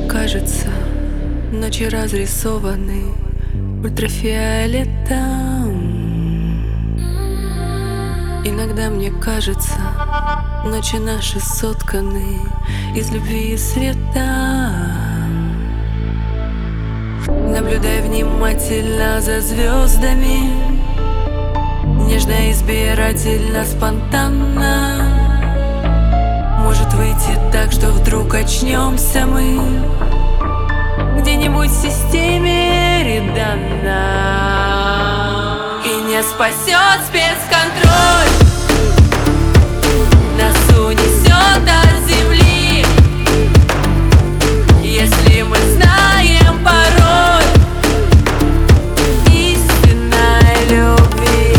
кажется, ночи разрисованы ультрафиолетом. Иногда мне кажется, ночи наши сотканы из любви и света. Наблюдай внимательно за звездами, нежно, избирательно, спонтанно. Может выйти так, что вдруг очнемся мы где-нибудь в системе Редана. И не спасет спецконтроль, нас унесет от земли, если мы знаем пароль истинной любви.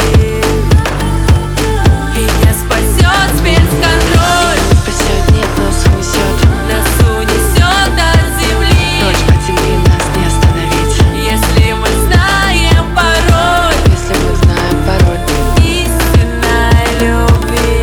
И не спасет спецконтроль, спасет, нет, нас унесет. нас унесет от земли, Дочь, от земли нас не остановить, если мы знаем пароль если мы знаем пароль истинной любви.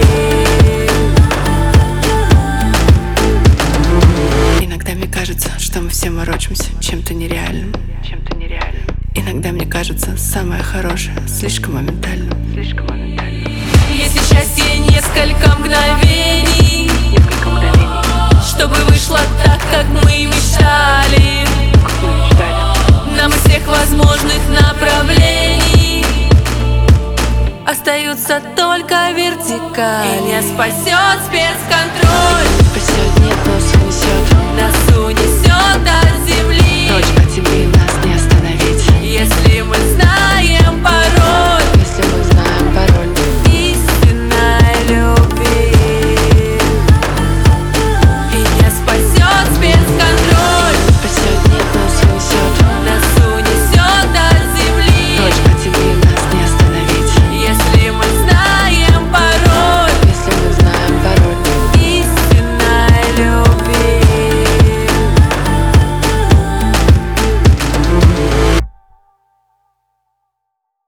Иногда мне кажется, что мы все морочимся чем-то нереальным. Иногда мне кажется, самое хорошее слишком моментально. Если счастье несколько мгновений, чтобы вышло так, как мы мечтали, нам из всех возможных направлений остаются только вертикали. И не спасет спецконтроль, Спасет, нет, нас унесет. нас унесет от земли, Дочь, от земли нас